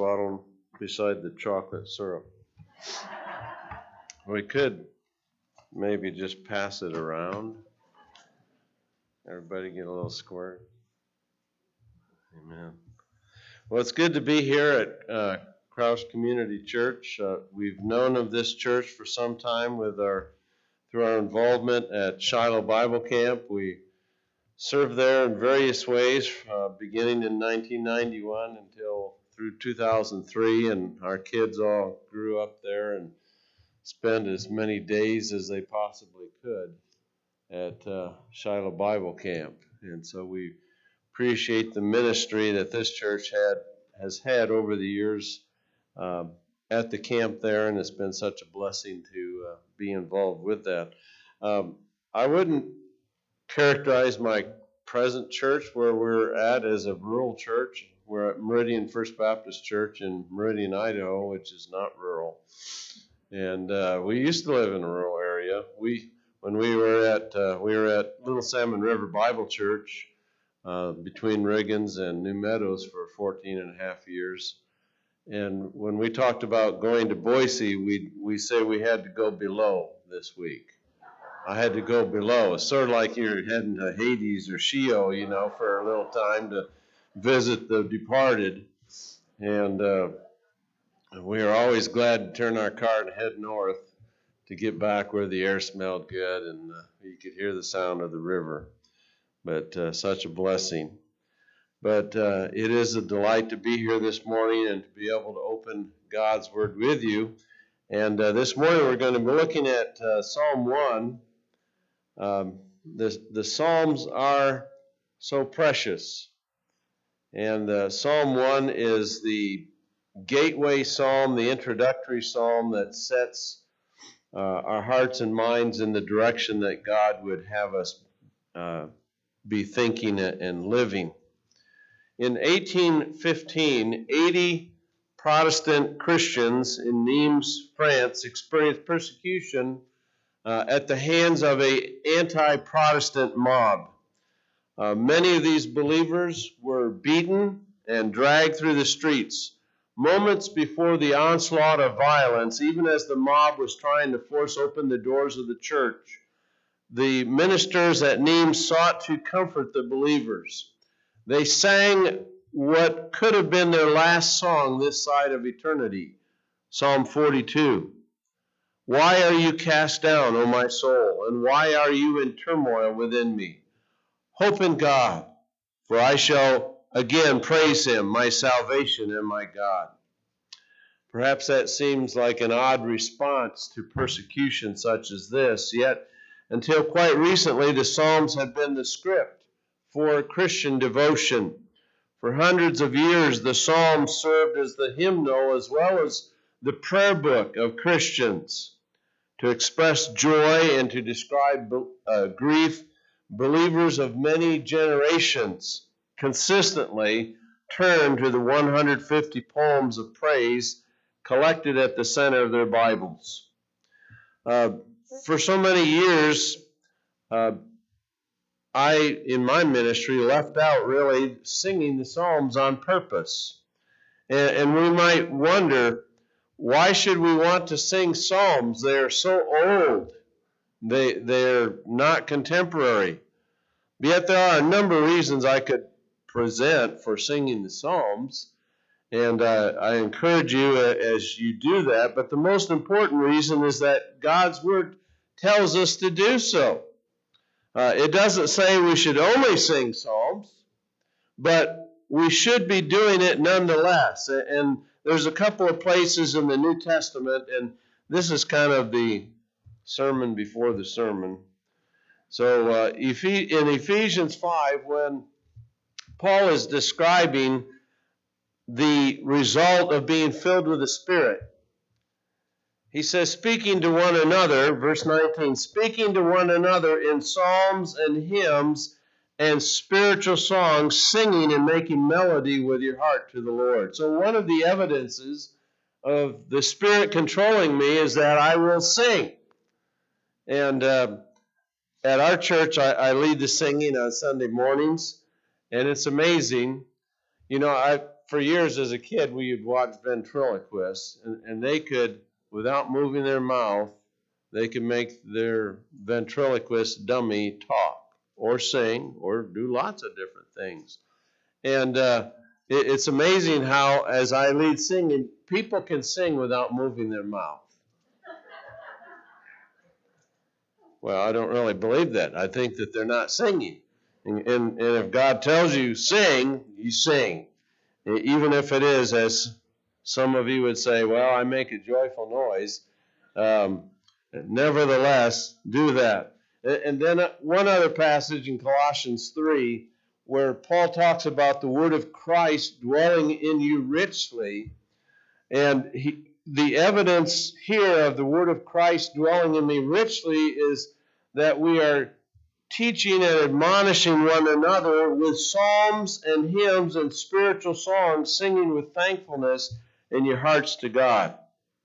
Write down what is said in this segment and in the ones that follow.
bottle beside the chocolate syrup. We could maybe just pass it around. Everybody get a little squirt. Amen. Well, it's good to be here at Crouch Community Church. We've known of this church for some time through our involvement at Shiloh Bible Camp. We served there in various ways, beginning in 1991 until through 2003, and our kids all grew up there and spent as many days as they possibly could at Shiloh Bible Camp. And so we appreciate the ministry that this church has had over the years at the camp there, and it's been such a blessing to be involved with that. I wouldn't characterize my present church where we're at as a rural church. We're at Meridian First Baptist Church in Meridian, Idaho, which is not rural. And we used to live in a rural area. When we were at Little Salmon River Bible Church between Riggins and New Meadows for 14 and a half years. And when we talked about going to Boise, we say we had to go below this week. I had to go below. It's sort of like you're heading to Hades or Sheol, for a little time to visit the departed. And we are always glad to turn our car and head north to get back where the air smelled good and you could hear the sound of the river. But such a blessing. But it is a delight to be here this morning and to be able to open God's Word with you. And this morning we're going to be looking at Psalm 1. The Psalms are so precious. And Psalm 1 is the gateway psalm, the introductory psalm that sets our hearts and minds in the direction that God would have us be thinking and living. In 1815, 80 Protestant Christians in Nimes, France, experienced persecution at the hands of an anti-Protestant mob. Many of these believers were beaten and dragged through the streets. Moments before the onslaught of violence, even as the mob was trying to force open the doors of the church, the ministers at Nimes sought to comfort the believers. They sang what could have been their last song this side of eternity, Psalm 42. Why are you cast down, O my soul, and why are you in turmoil within me? Hope in God, for I shall again praise him, my salvation and my God. Perhaps that seems like an odd response to persecution such as this, yet until quite recently the Psalms have been the script for Christian devotion. For hundreds of years the Psalms served as the hymnal as well as the prayer book of Christians. To express joy and to describe grief, believers of many generations consistently turn to the 150 poems of praise collected at the center of their Bibles. For so many years, I, in my ministry, left out really singing the Psalms on purpose. And we might wonder, why should we want to sing Psalms? They are so old. They're not contemporary. Yet there are a number of reasons I could present for singing the Psalms. And I encourage you as you do that. But the most important reason is that God's Word tells us to do so. It doesn't say we should only sing Psalms, but we should be doing it nonetheless. And there's a couple of places in the New Testament, and this is kind of the sermon before the sermon. So in Ephesians 5, when Paul is describing the result of being filled with the Spirit, he says, speaking to one another, verse 19, speaking to one another in psalms and hymns and spiritual songs, singing and making melody with your heart to the Lord. So one of the evidences of the Spirit controlling me is that I will sing. And at our church, I lead the singing on Sunday mornings, and it's amazing. for years as a kid, we would watch ventriloquists, and they could, without moving their mouth, they could make their ventriloquist dummy talk or sing or do lots of different things. And it's amazing how, as I lead singing, people can sing without moving their mouth. Well, I don't really believe that. I think that they're not singing. And if God tells you sing, you sing. Even if it is, as some of you would say, well, I make a joyful noise. Nevertheless, do that. And then one other passage in Colossians 3, where Paul talks about the word of Christ dwelling in you richly. And the evidence here of the word of Christ dwelling in me richly is that we are teaching and admonishing one another with psalms and hymns and spiritual songs, singing with thankfulness in your hearts to God.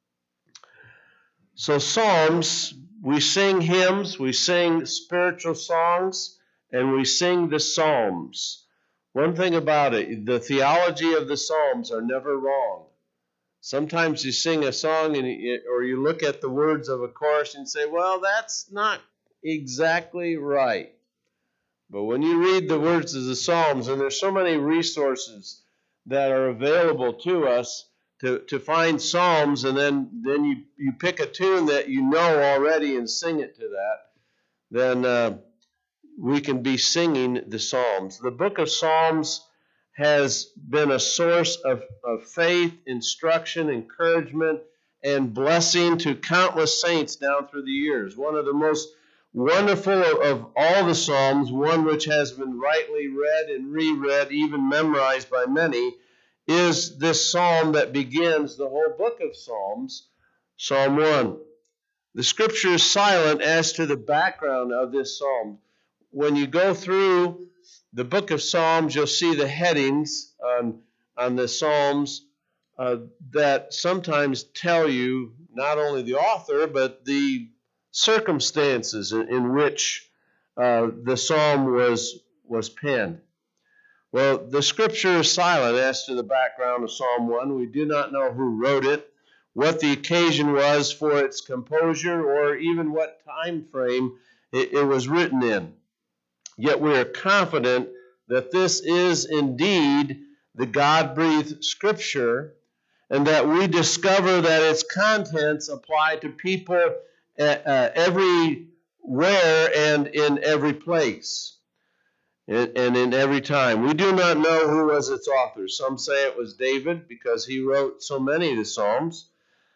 So psalms, we sing hymns, we sing spiritual songs, and we sing the psalms. One thing about it, the theology of the psalms are never wrong. Sometimes you sing a song or you look at the words of a chorus and say, well, that's not exactly right. But when you read the words of the Psalms, and there's so many resources that are available to us to find Psalms, and then you pick a tune that you know already and sing it to that, then we can be singing the Psalms. The book of Psalms has been a source of faith, instruction, encouragement, and blessing to countless saints down through the years. One of the most wonderful of all the Psalms, one which has been rightly read and reread, even memorized by many, is this psalm that begins the whole book of Psalms, Psalm 1. The scripture is silent as to the background of this psalm. When you go through the book of Psalms, you'll see the headings on the Psalms that sometimes tell you not only the author, but the circumstances in which the psalm was penned. Well, the scripture is silent as to the background of Psalm 1. We do not know who wrote it, what the occasion was for its composure, or even what time frame it was written in. Yet we are confident that this is indeed the God-breathed scripture, and that we discover that its contents apply to people everywhere and in every place and in every time. We do not know who was its author. Some say it was David because he wrote so many of the Psalms.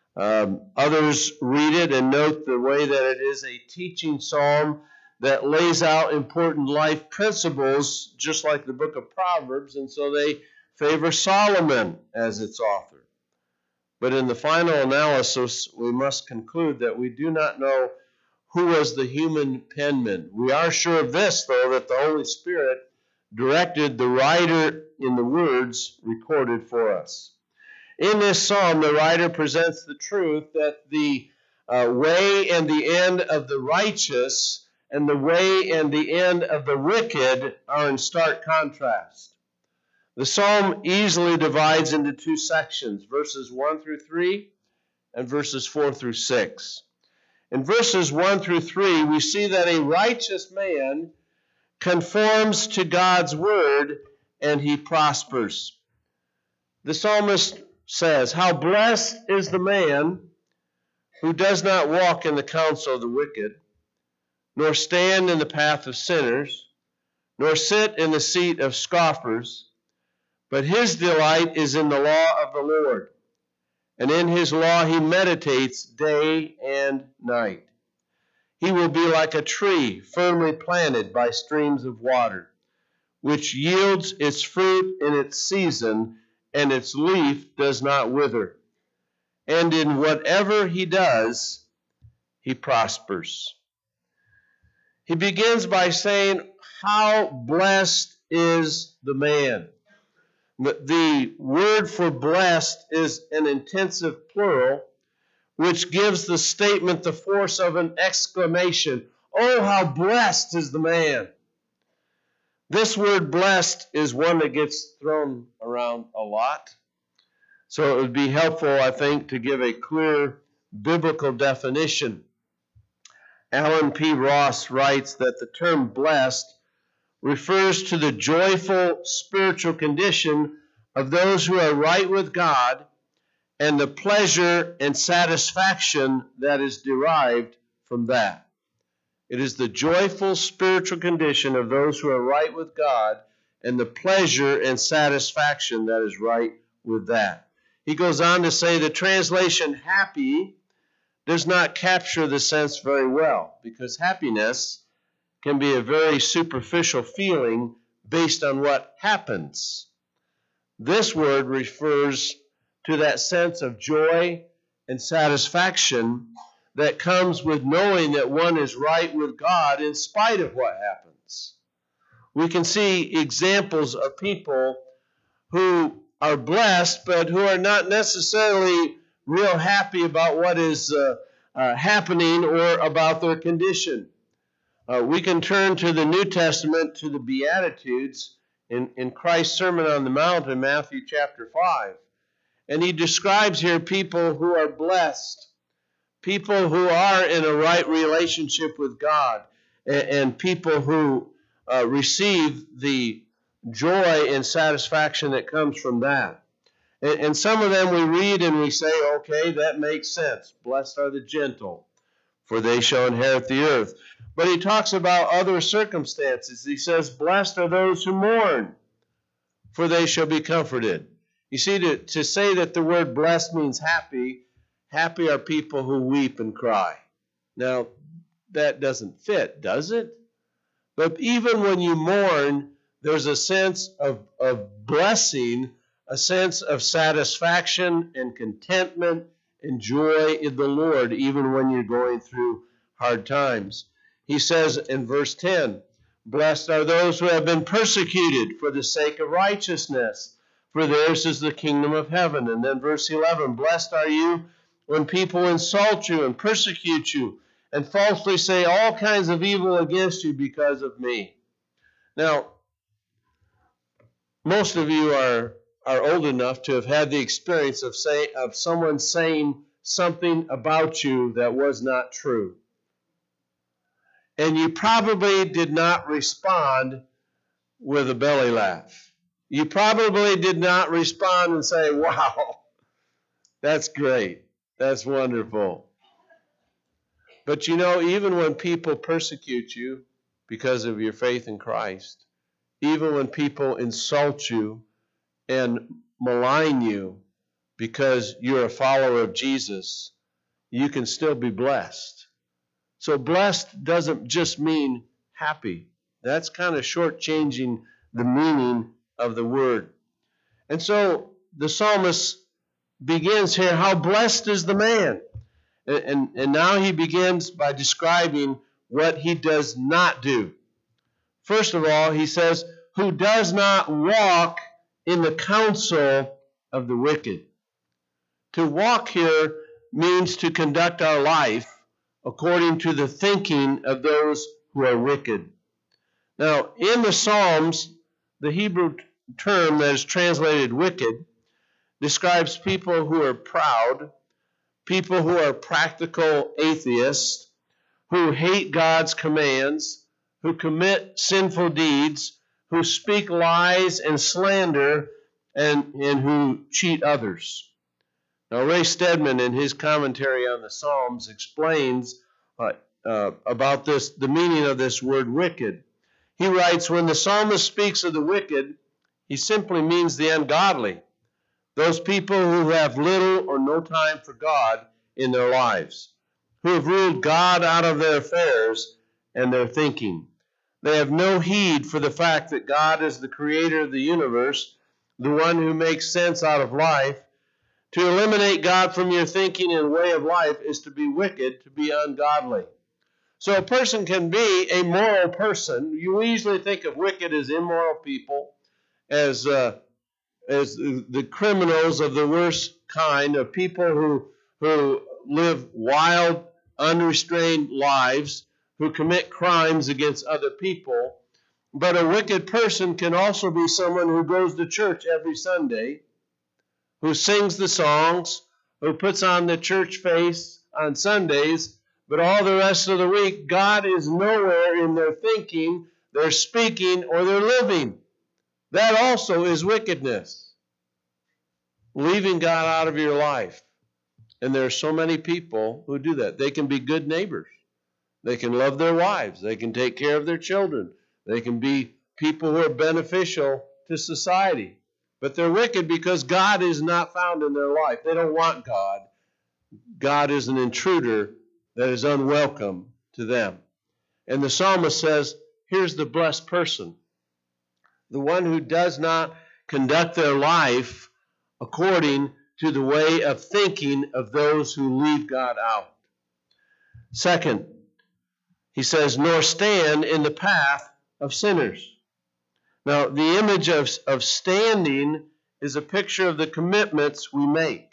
Others read it and note the way that it is a teaching psalm that lays out important life principles, just like the book of Proverbs, and so they favor Solomon as its author. But in the final analysis, we must conclude that we do not know who was the human penman. We are sure of this, though, that the Holy Spirit directed the writer in the words recorded for us. In this psalm, the writer presents the truth that the way and the end of the righteous and the way and the end of the wicked are in stark contrast. The psalm easily divides into two sections, verses 1 through 3 and verses 4 through 6. In verses 1 through 3, we see that a righteous man conforms to God's word and he prospers. The psalmist says, "How blessed is the man who does not walk in the counsel of the wicked, nor stand in the path of sinners, nor sit in the seat of scoffers, but his delight is in the law of the Lord, and in his law he meditates day and night. He will be like a tree firmly planted by streams of water, which yields its fruit in its season, and its leaf does not wither. And in whatever he does, he prospers." He begins by saying, how blessed is the man. The word for blessed is an intensive plural, which gives the statement the force of an exclamation. Oh, how blessed is the man. This word blessed is one that gets thrown around a lot. So it would be helpful, I think, to give a clear biblical definition. Alan P. Ross writes that the term blessed refers to the joyful spiritual condition of those who are right with God and the pleasure and satisfaction that is derived from that. It is the joyful spiritual condition of those who are right with God and the pleasure and satisfaction that is right with that. He goes on to say the translation happy does not capture the sense very well, because happiness can be a very superficial feeling based on what happens. This word refers to that sense of joy and satisfaction that comes with knowing that one is right with God in spite of what happens. We can see examples of people who are blessed, but who are not necessarily real happy about what is happening or about their condition. We can turn to the New Testament, to the Beatitudes, in Christ's Sermon on the Mount in Matthew chapter 5. And he describes here people who are blessed, people who are in a right relationship with God, and people who receive the joy and satisfaction that comes from that. And some of them we read and we say, okay, that makes sense. Blessed are the gentle, for they shall inherit the earth. But he talks about other circumstances. He says, blessed are those who mourn, for they shall be comforted. You see, to say that the word blessed means happy, happy are people who weep and cry. Now, that doesn't fit, does it? But even when you mourn, there's a sense of blessing, a sense of satisfaction and contentment and joy in the Lord, even when you're going through hard times. He says in verse 10, blessed are those who have been persecuted for the sake of righteousness, for theirs is the kingdom of heaven. And then verse 11, blessed are you when people insult you and persecute you and falsely say all kinds of evil against you because of me. Now, most of you are old enough to have had the experience of someone saying something about you that was not true. And you probably did not respond with a belly laugh. You probably did not respond and say, wow, that's great. That's wonderful. But you know, even when people persecute you because of your faith in Christ, even when people insult you and malign you because you're a follower of Jesus, you can still be blessed. So blessed doesn't just mean happy. That's kind of shortchanging the meaning of the word. And so the psalmist begins here, how blessed is the man? And now he begins by describing what he does not do. First of all, he says, who does not walk in the counsel of the wicked. To walk here means to conduct our life according to the thinking of those who are wicked. Now, in the Psalms, the Hebrew term that is translated wicked describes people who are proud, people who are practical atheists, who hate God's commands, who commit sinful deeds, who speak lies and slander, and who cheat others. Now, Ray Stedman, in his commentary on the Psalms, explains about this, the meaning of this word wicked. He writes, when the psalmist speaks of the wicked, he simply means the ungodly, those people who have little or no time for God in their lives, who have ruled God out of their affairs and their thinking. They have no heed for the fact that God is the creator of the universe, the one who makes sense out of life. To eliminate God from your thinking and way of life is to be wicked, to be ungodly. So a person can be a moral person. You usually think of wicked as immoral people, as the criminals of the worst kind, of people who live wild, unrestrained lives, who commit crimes against other people. But a wicked person can also be someone who goes to church every Sunday, who sings the songs, who puts on the church face on Sundays, but all the rest of the week, God is nowhere in their thinking, their speaking, or their living. That also is wickedness. Leaving God out of your life. And there are so many people who do that. They can be good neighbors. They can love their wives. They can take care of their children. They can be people who are beneficial to society. But they're wicked because God is not found in their life. They don't want God. God is an intruder that is unwelcome to them. And the psalmist says, here's the blessed person. The one who does not conduct their life according to the way of thinking of those who leave God out. Second, he says, nor stand in the path of sinners. Now, the image of standing is a picture of the commitments we make.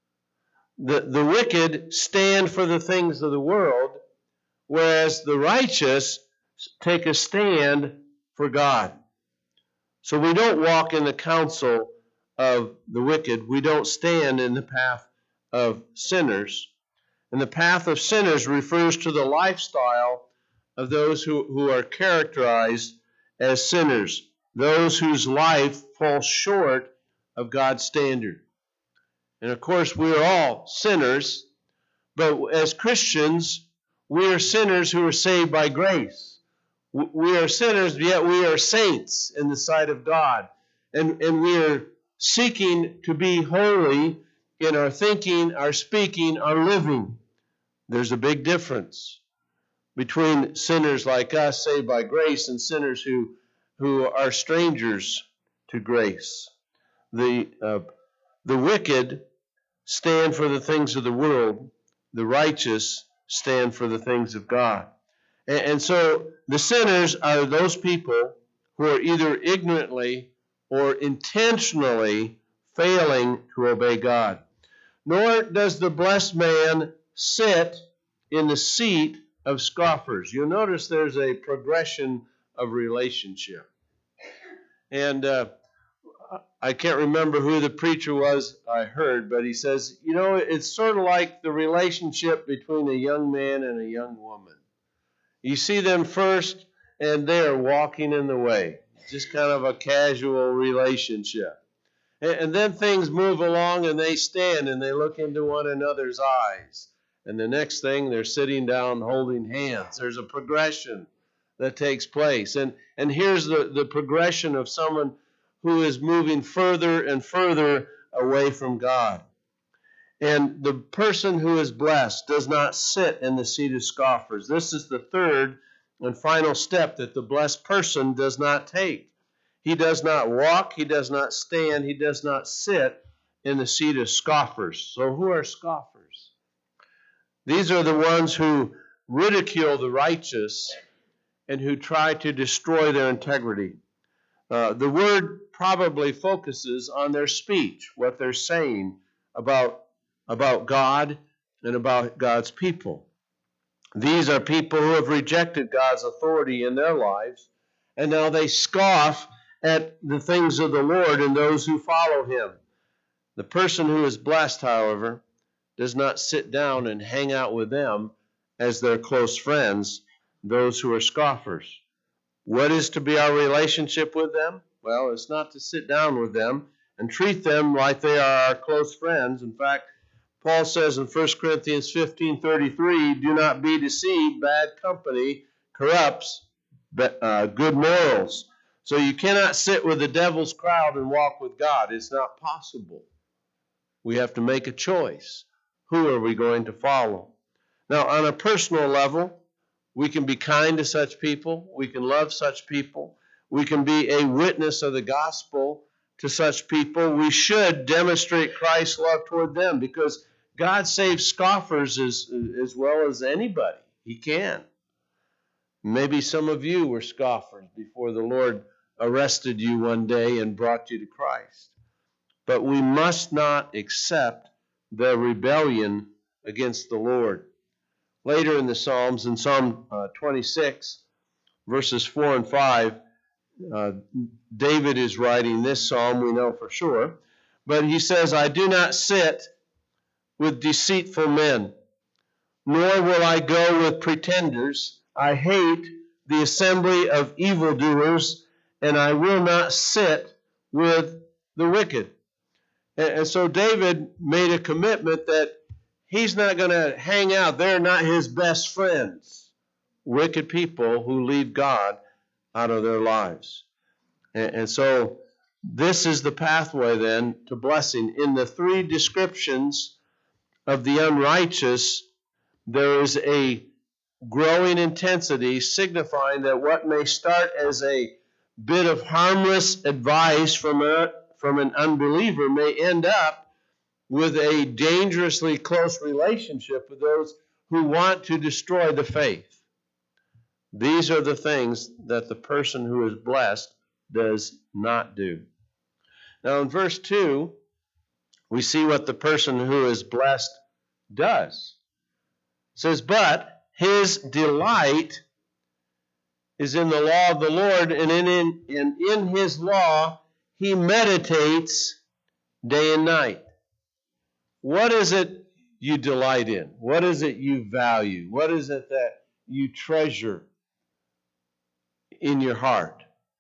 The wicked stand for the things of the world, whereas the righteous take a stand for God. So we don't walk in the counsel of the wicked. We don't stand in the path of sinners. And the path of sinners refers to the lifestyle of those who are characterized as sinners, those whose life falls short of God's standard. And of course, we are all sinners, but as Christians, we are sinners who are saved by grace. We are sinners, yet we are saints in the sight of God. And we are seeking to be holy in our thinking, our speaking, our living. There's a big difference between sinners like us saved by grace and sinners who are strangers to grace. The wicked stand for the things of the world. The righteous stand for the things of God. And so the sinners are those people who are either ignorantly or intentionally failing to obey God. Nor does the blessed man sit in the seat of scoffers. You'll notice there's a progression of relationship. And I can't remember who the preacher was I heard, but he says, it's sort of like the relationship between a young man and a young woman. You see them first, and they're walking in the way. Just kind of a casual relationship. And then things move along, and they stand, and they look into one another's eyes. And the next thing, they're sitting down holding hands. There's a progression that takes place. And here's the progression of someone who is moving further and further away from God. And the person who is blessed does not sit in the seat of scoffers. This is the third and final step that the blessed person does not take. He does not walk, he does not stand, he does not sit in the seat of scoffers. So who are scoffers? These are the ones who ridicule the righteous and who try to destroy their integrity. The word probably focuses on their speech, what they're saying about God and about God's people. These are people who have rejected God's authority in their lives, and now they scoff at the things of the Lord and those who follow him. The person who is blessed, however, does not sit down and hang out with them as their close friends, those who are scoffers. What is to be our relationship with them? Well, it's not to sit down with them and treat them like they are our close friends. In fact, Paul says in 1 Corinthians 15:33, do not be deceived, bad company corrupts good morals. So you cannot sit with the devil's crowd and walk with God. It's not possible. We have to make a choice. Who are we going to follow? Now, on a personal level, we can be kind to such people. We can love such people. We can be a witness of the gospel to such people. We should demonstrate Christ's love toward them because God saves scoffers as well as anybody. He can. Maybe some of you were scoffers before the Lord arrested you one day and brought you to Christ. But we must not accept their rebellion against the Lord. Later in the Psalms, in Psalm 26, verses 4 and 5, David is writing this psalm, we know for sure. But he says, I do not sit with deceitful men, nor will I go with pretenders. I hate the assembly of evildoers, and I will not sit with the wicked. And so David made a commitment that he's not going to hang out. They're not his best friends, wicked people who leave God out of their lives. And so this is the pathway then to blessing. In the three descriptions of the unrighteous, there is a growing intensity signifying that what may start as a bit of harmless advice from an unbeliever may end up with a dangerously close relationship with those who want to destroy the faith. These are the things that the person who is blessed does not do. Now in verse 2, we see what the person who is blessed does. It says, but his delight is in the law of the Lord, and in his law he meditates day and night. What is it you delight in? What is it you value? What is it that you treasure in your heart?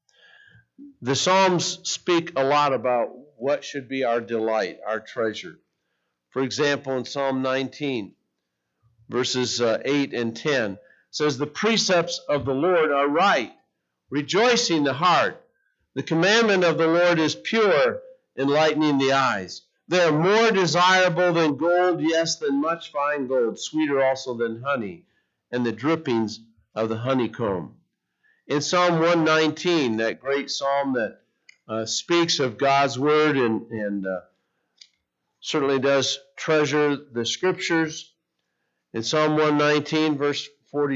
The Psalms speak a lot about what should be our delight, our treasure. For example, in Psalm 19, verses 8 and 10, says, the precepts of the Lord are right, rejoicing the heart. The commandment of the Lord is pure, enlightening the eyes. They are more desirable than gold, yes, than much fine gold, sweeter also than honey, and the drippings of the honeycomb. In Psalm 119, that great psalm that speaks of God's word and certainly does treasure the scriptures, in Psalm 119, verse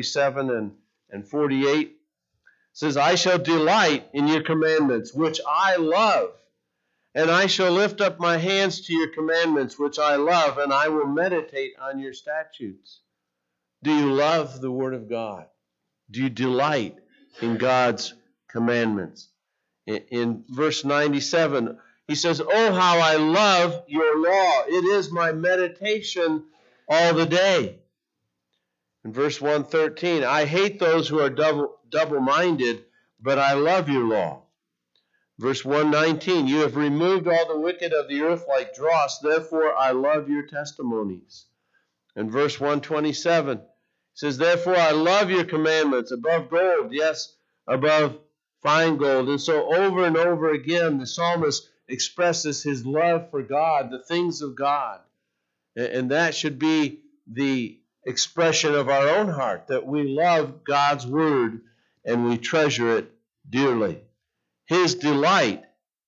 47 and 48, says, I shall delight in your commandments, which I love, and I shall lift up my hands to your commandments, which I love, and I will meditate on your statutes. Do you love the word of God? Do you delight in God's commandments? In verse 97, he says, oh, how I love your law. It is my meditation all the day. In verse 113, I hate those who are double-minded, but I love your law. Verse 119, you have removed all the wicked of the earth like dross, therefore I love your testimonies. In verse 127, it says, therefore I love your commandments above gold, yes, above fine gold. And so over and over again, the psalmist expresses his love for God, the things of God. And that should be the expression of our own heart, that we love God's word and we treasure it dearly. His delight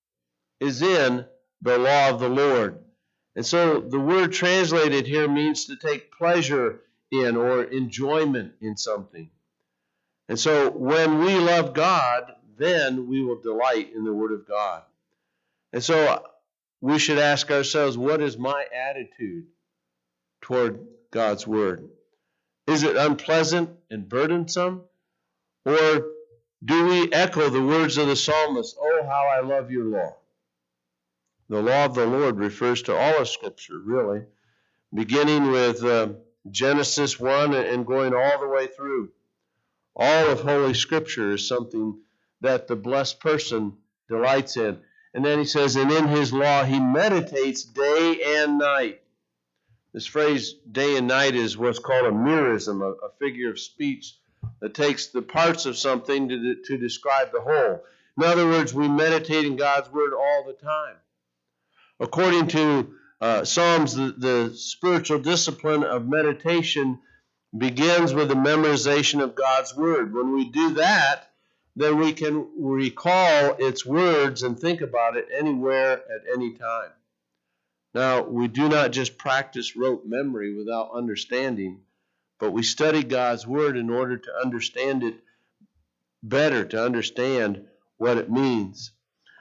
is in the law of the Lord. And so the word translated here means to take pleasure in or enjoyment in something. And so when we love God, then we will delight in the word of God. And so we should ask ourselves, what is my attitude toward God's word? Is it unpleasant and burdensome? Or do we echo the words of the psalmist, oh, how I love your law? The law of the Lord refers to all of Scripture, really, beginning with Genesis 1 and going all the way through. All of Holy Scripture is something that the blessed person delights in. And then he says, and in his law he meditates day and night. This phrase, day and night, is what's called a merism, a figure of speech that takes the parts of something to describe the whole. In other words, we meditate in God's word all the time. According to Psalms, the spiritual discipline of meditation begins with the memorization of God's word. When we do that, then we can recall its words and think about it anywhere at any time. Now, we do not just practice rote memory without understanding, but we study God's word in order to understand it better, to understand what it means.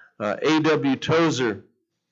A.W. Tozer,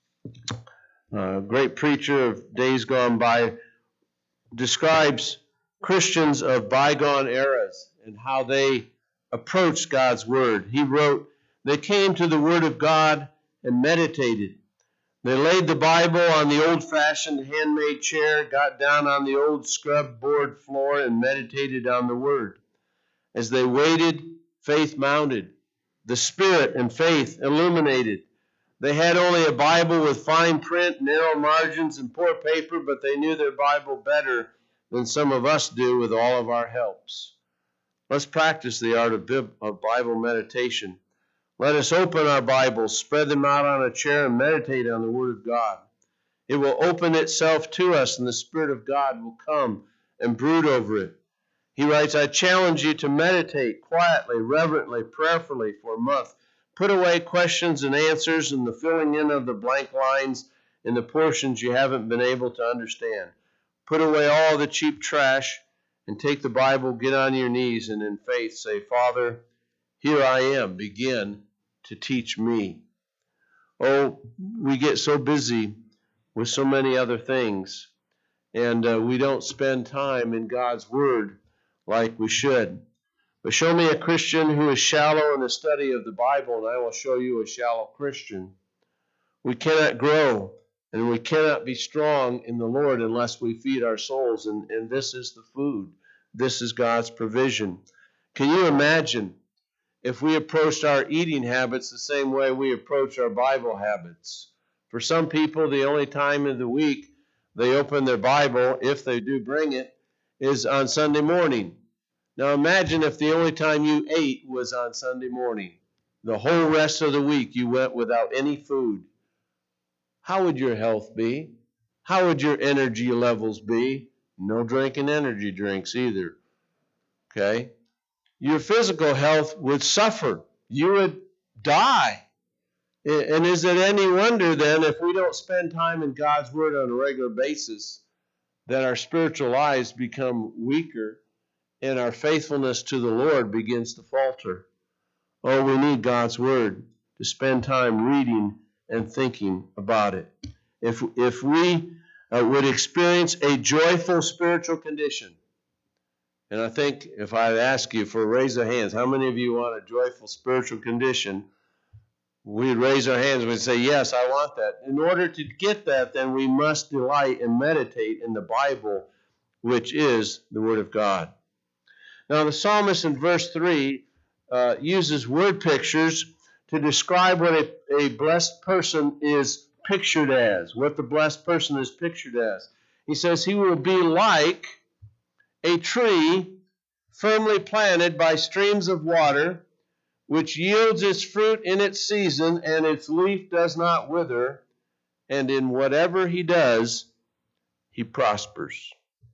a great preacher of days gone by, describes Christians of bygone eras and how they approached God's word. He wrote, They came to the Word of God and meditated. They laid the Bible on the old-fashioned handmade chair, got down on the old scrub board floor, and meditated on the Word. As they waited, faith mounted. The Spirit and faith illuminated. They had only a Bible with fine print, narrow margins, and poor paper, but they knew their Bible better than some of us do with all of our helps. Let's practice the art of Bible meditation. Let us open our Bibles, spread them out on a chair, and meditate on the Word of God. It will open itself to us, and the Spirit of God will come and brood over it. He writes, I challenge you to meditate quietly, reverently, prayerfully for a month. Put away questions and answers and the filling in of the blank lines in the portions you haven't been able to understand. Put away all the cheap trash and take the Bible, get on your knees, and in faith say, Father, here I am. Begin to teach me. Oh, we get so busy with so many other things, and we don't spend time in God's Word like we should. But show me a Christian who is shallow in the study of the Bible, and I will show you a shallow Christian. We cannot grow, and we cannot be strong in the Lord unless we feed our souls, and this is the food. This is God's provision. Can you imagine if we approached our eating habits the same way we approach our Bible habits? For some people, the only time of the week they open their Bible, if they do bring it, is on Sunday morning. Now imagine if the only time you ate was on Sunday morning. The whole rest of the week you went without any food. How would your health be? How would your energy levels be? No drinking energy drinks either. Okay? Your physical health would suffer. You would die. And is it any wonder then if we don't spend time in God's Word on a regular basis that our spiritual lives become weaker and our faithfulness to the Lord begins to falter? Oh, we need God's Word to spend time reading and thinking about it. If we would experience a joyful spiritual condition, and I think if I'd ask you for a raise of hands, how many of you want a joyful spiritual condition? We'd raise our hands and we'd say, yes, I want that. In order to get that, then we must delight and meditate in the Bible, which is the Word of God. Now, the psalmist in verse 3 uses word pictures to describe what a blessed person is pictured as, what the blessed person is pictured as. He says he will be like a tree firmly planted by streams of water, which yields its fruit in its season, and its leaf does not wither, and in whatever he does, he prospers.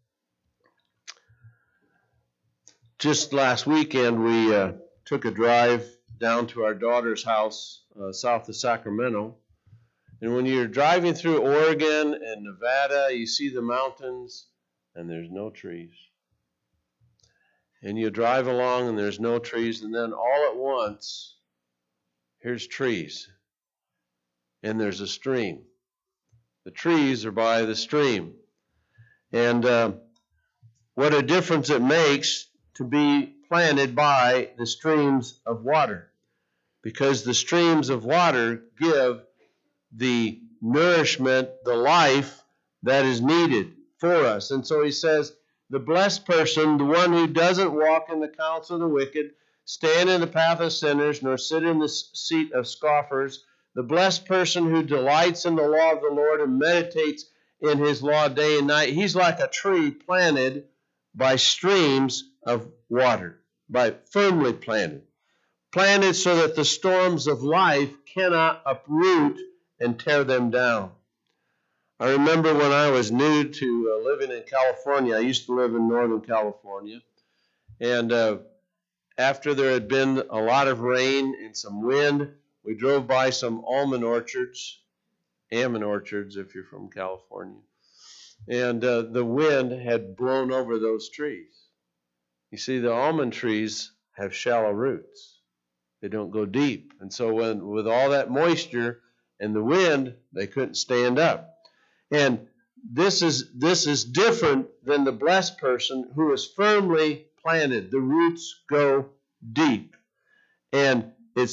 Just last weekend, we took a drive down to our daughter's house south of Sacramento. And when you're driving through Oregon and Nevada, you see the mountains, and there's no trees. And you drive along, and there's no trees, and then all at once, here's trees. And there's a stream. The trees are by the stream. And what a difference it makes to be planted by the streams of water. Because the streams of water give the nourishment, the life that is needed for us. And so he says, the blessed person, the one who doesn't walk in the counsel of the wicked, stand in the path of sinners, nor sit in the seat of scoffers, the blessed person who delights in the law of the Lord and meditates in his law day and night, he's like a tree planted by streams of water, firmly planted so that the storms of life cannot uproot and tear them down. I remember when I was new to living in California. I used to live in Northern California. And after there had been a lot of rain and some wind, we drove by some almond orchards if you're from California. And the wind had blown over those trees. You see, the almond trees have shallow roots. They don't go deep. And so with all that moisture and the wind, they couldn't stand up. And this is different than the blessed person who is firmly planted. The roots go deep. And it's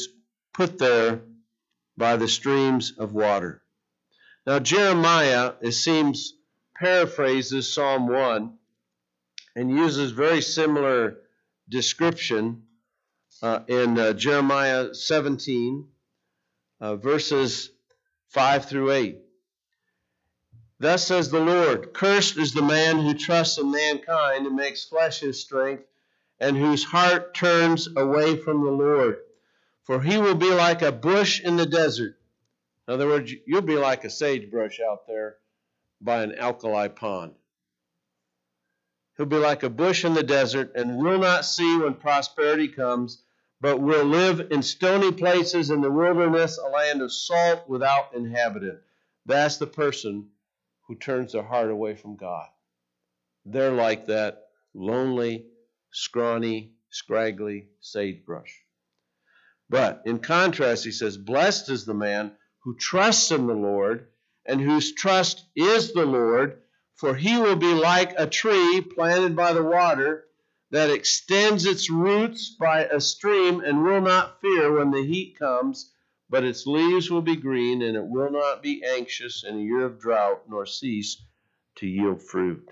put there by the streams of water. Now Jeremiah, it seems, paraphrases Psalm 1 and uses very similar description in Jeremiah 17, verses 5 through 8. Thus says the Lord, cursed is the man who trusts in mankind and makes flesh his strength, and whose heart turns away from the Lord. For he will be like a bush in the desert. In other words, you'll be like a sagebrush out there by an alkali pond. He'll be like a bush in the desert and will not see when prosperity comes, but will live in stony places in the wilderness, a land of salt without inhabitant. That's the person who turns their heart away from God. They're like that lonely, scrawny, scraggly sagebrush. But in contrast, he says, blessed is the man who trusts in the Lord and whose trust is the Lord, for he will be like a tree planted by the water that extends its roots by a stream and will not fear when the heat comes, but its leaves will be green, and it will not be anxious in a year of drought, nor cease to yield fruit.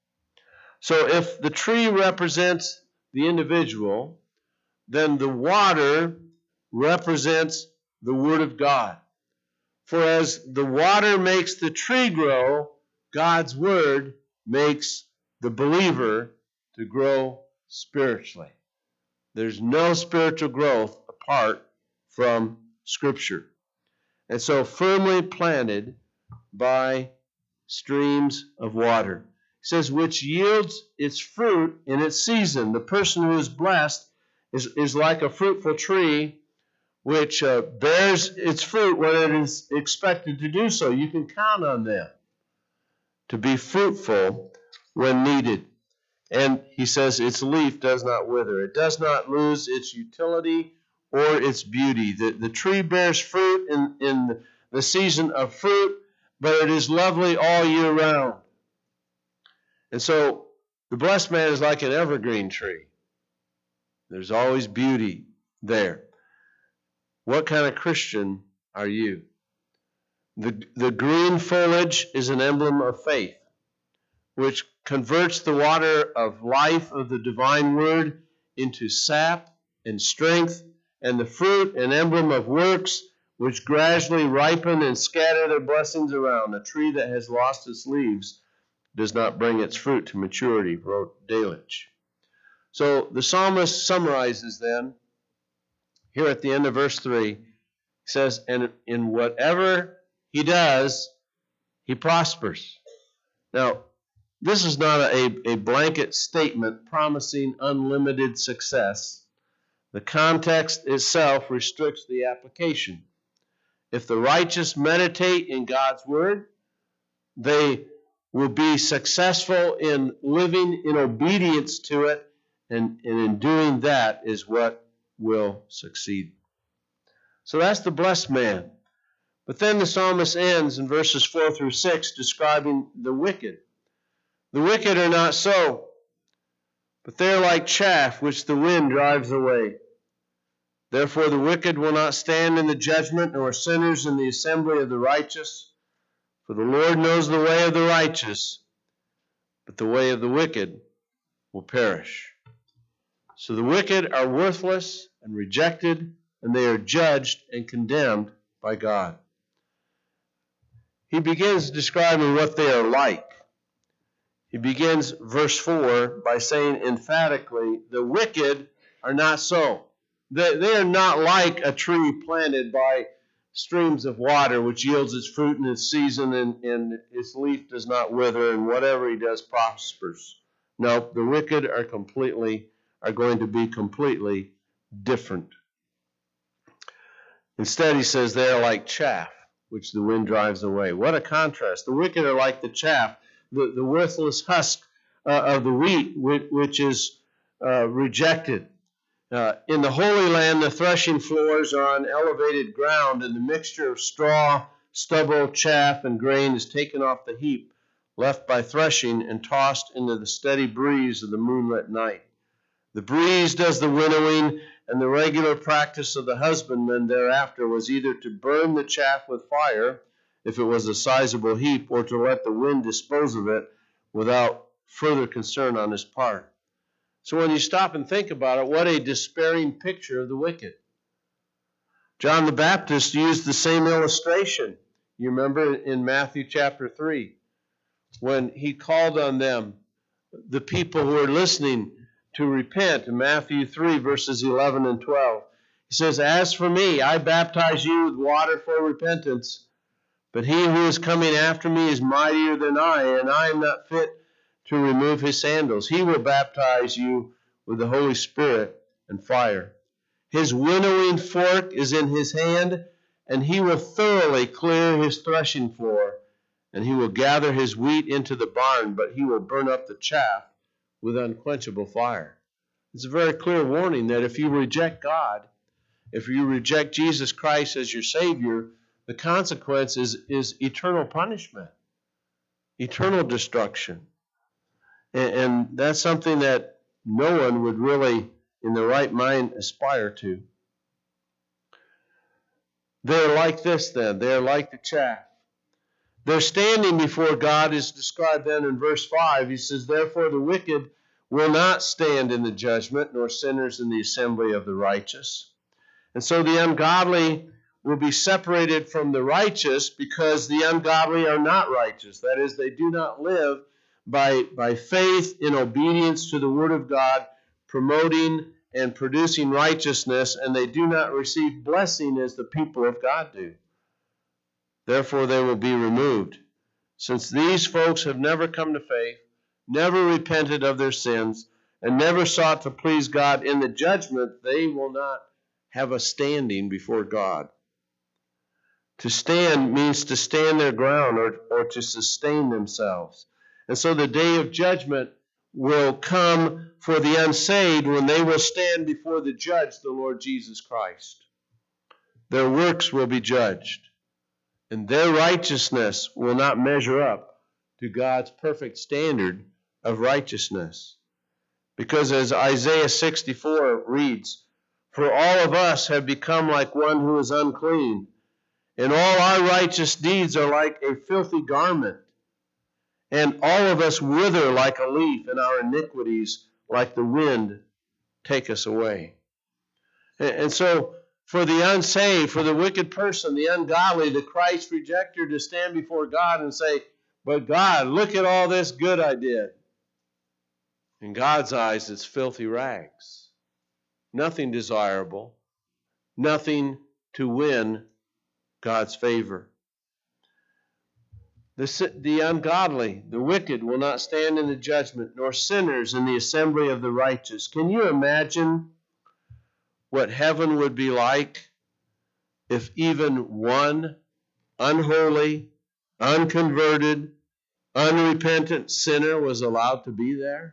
So if the tree represents the individual, then the water represents the Word of God. For as the water makes the tree grow, God's Word makes the believer to grow spiritually. There's no spiritual growth apart from Scripture. And so firmly planted by streams of water. It says, which yields its fruit in its season. The person who is blessed is like a fruitful tree which bears its fruit when it is expected to do so. You can count on them to be fruitful when needed. And he says its leaf does not wither. It does not lose its utility or its beauty. The tree bears fruit in the season of fruit, but it is lovely all year round. And so the blessed man is like an evergreen tree. There's always beauty there. What kind of Christian are you? The green foliage is an emblem of faith, which converts the water of life of the divine word into sap and strength, and the fruit an emblem of works, which gradually ripen and scatter their blessings around. A tree that has lost its leaves does not bring its fruit to maturity, wrote Delitzsch. So the psalmist summarizes then, here at the end of verse 3, he says, and in whatever he does, he prospers. Now, this is not a blanket statement promising unlimited success. The context itself restricts the application. If the righteous meditate in God's word, they will be successful in living in obedience to it, and in doing that is what will succeed. So that's the blessed man. But then the psalmist ends in verses 4 through 6 describing the wicked. The wicked are not so, but they are like chaff which the wind drives away. Therefore the wicked will not stand in the judgment, nor sinners in the assembly of the righteous. For the Lord knows the way of the righteous, but the way of the wicked will perish. So the wicked are worthless and rejected, and they are judged and condemned by God. He begins describing what they are like. He begins verse 4 by saying emphatically, the wicked are not so. They are not like a tree planted by streams of water, which yields its fruit in its season, and its leaf does not wither, and whatever he does prospers. No, the wicked are going to be completely different. Instead, he says they are like chaff, which the wind drives away. What a contrast. The wicked are like the chaff, the worthless husk of the wheat, which is rejected. In the Holy Land, the threshing floors are on elevated ground, and the mixture of straw, stubble, chaff, and grain is taken off the heap, left by threshing, and tossed into the steady breeze of the moonlit night. The breeze does the winnowing, And the regular practice of the husbandman thereafter was either to burn the chaff with fire, if it was a sizable heap, or to let the wind dispose of it without further concern on his part. So when you stop and think about it, what a despairing picture of the wicked. John the Baptist used the same illustration. You remember in Matthew chapter 3, when he called on them, the people who are listening, to repent, in Matthew 3, verses 11 and 12. He says, "As for me, I baptize you with water for repentance, but he who is coming after me is mightier than I, and I am not fit to remove his sandals. He will baptize you with the Holy Spirit and fire. His winnowing fork is in his hand, and he will thoroughly clear his threshing floor, and he will gather his wheat into the barn, but he will burn up the chaff with unquenchable fire." It's a very clear warning that if you reject God, if you reject Jesus Christ as your Savior, the consequence is eternal punishment, eternal destruction. And that's something that no one would really, in the right mind, aspire to. They're like this then. They're like the chaff. Their standing before God is described then in verse 5. He says, "Therefore the wicked will not stand in the judgment, nor sinners in the assembly of the righteous." And so the ungodly will be separated from the righteous because the ungodly are not righteous. That is, they do not live by faith in obedience to the Word of God, promoting and producing righteousness, and they do not receive blessing as the people of God do. Therefore, they will be removed. Since these folks have never come to faith, never repented of their sins, and never sought to please God in the judgment, they will not have a standing before God. To stand means to stand their ground or to sustain themselves. And so the day of judgment will come for the unsaved when they will stand before the judge, the Lord Jesus Christ. Their works will be judged, and their righteousness will not measure up to God's perfect standard of righteousness. Because as Isaiah 64 reads, "For all of us have become like one who is unclean, and all our righteous deeds are like a filthy garment. And all of us wither like a leaf, and our iniquities, like the wind, take us away." And so, for the unsaved, for the wicked person, the ungodly, the Christ rejecter, to stand before God and say, "But God, look at all this good I did." In God's eyes, it's filthy rags. Nothing desirable, nothing to win God's favor. The ungodly, the wicked, will not stand in the judgment, nor sinners in the assembly of the righteous. Can you imagine what heaven would be like if even one unholy, unconverted, unrepentant sinner was allowed to be there?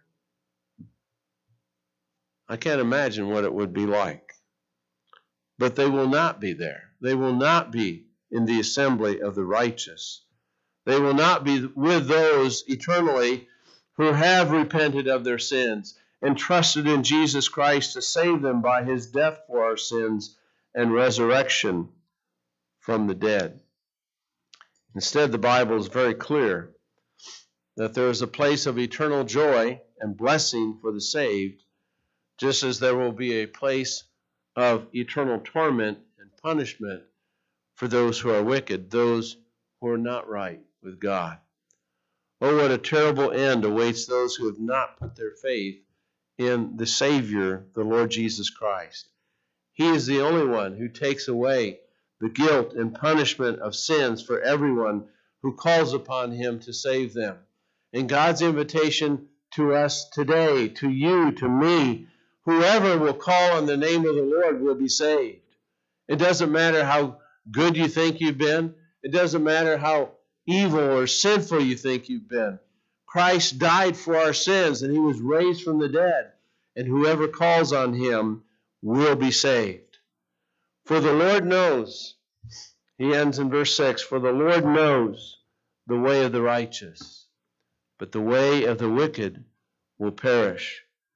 I can't imagine what it would be like. But they will not be there. They will not be in the assembly of the righteous. They will not be with those eternally who have repented of their sins and trusted in Jesus Christ to save them by his death for our sins and resurrection from the dead. Instead, the Bible is very clear that there is a place of eternal joy and blessing for the saved, just as there will be a place of eternal torment and punishment for those who are wicked, those who are not right with God. Oh, what a terrible end awaits those who have not put their faith in the Savior, the Lord Jesus Christ. He is the only one who takes away the guilt and punishment of sins for everyone who calls upon him to save them. And God's invitation to us today, to you, to me, whoever will call on the name of the Lord will be saved. It doesn't matter how good you think you've been. It doesn't matter how evil or sinful you think you've been. Christ died for our sins, and he was raised from the dead. And whoever calls on him will be saved. For the Lord knows, he ends in verse 6, "For the Lord knows the way of the righteous, but the way of the wicked will perish."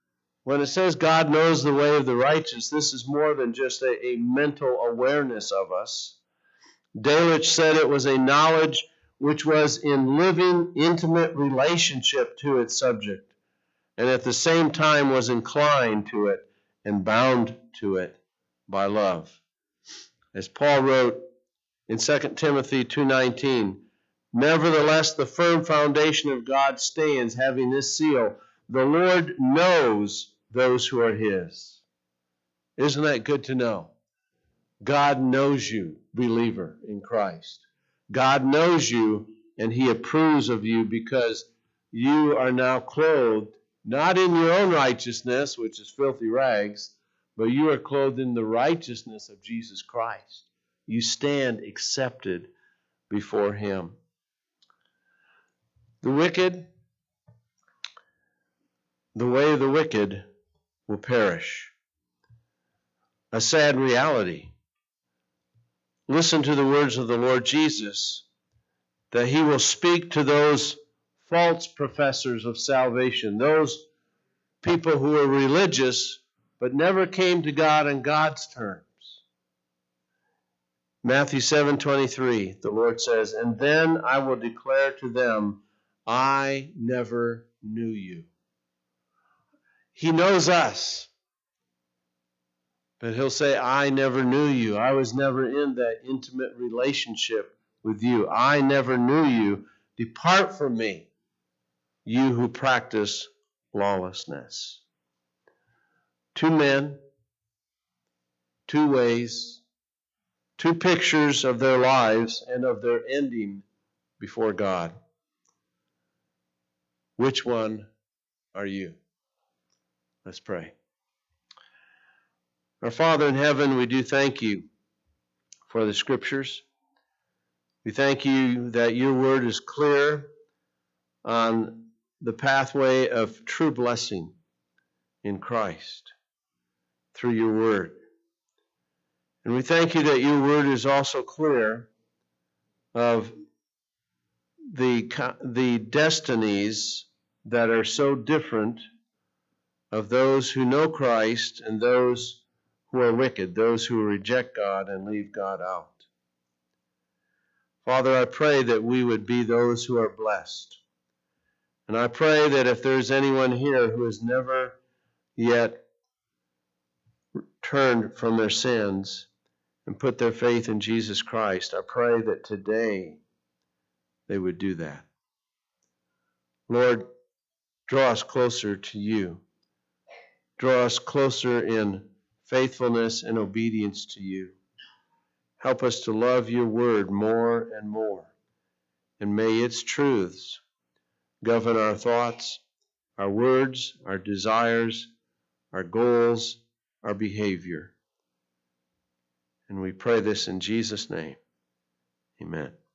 When it says God knows the way of the righteous, this is more than just a mental awareness of us. Delitzsch said it was a knowledge which was in living, intimate relationship to its subject, and at the same time was inclined to it and bound to it by love. As Paul wrote in 2 Timothy 2:19, nevertheless the firm foundation of God stands, having this seal, the Lord knows those who are his. Isn't that good to know? God knows you, believer in Christ. God knows you, and he approves of you because you are now clothed, not in your own righteousness, which is filthy rags, but you are clothed in the righteousness of Jesus Christ. You stand accepted before him. The way of the wicked will perish. A sad reality. Listen to the words of the Lord Jesus, that he will speak to those false professors of salvation, those people who are religious but never came to God on God's terms. Matthew 7:23, the Lord says, and then I will declare to them, I never knew you. He knows us, but he'll say, I never knew you. I was never in that intimate relationship with you. I never knew you. Depart from me, you who practice lawlessness. Two men, two ways, two pictures of their lives and of their ending before God. Which one are you? Let's pray. Our Father in heaven, we do thank you for the scriptures. We thank you that your word is clear on the pathway of true blessing in Christ through your word. And we thank you that your word is also clear of the destinies that are so different of those who know Christ and those who are wicked, those who reject God and leave God out. Father, I pray that we would be those who are blessed. And I pray that if there's anyone here who has never yet turned from their sins and put their faith in Jesus Christ, I pray that today they would do that. Lord, draw us closer to you. Draw us closer in faithfulness and obedience to you. Help us to love your word more and more. And may its truths govern our thoughts, our words, our desires, our goals, our behavior. And we pray this in Jesus' name. Amen.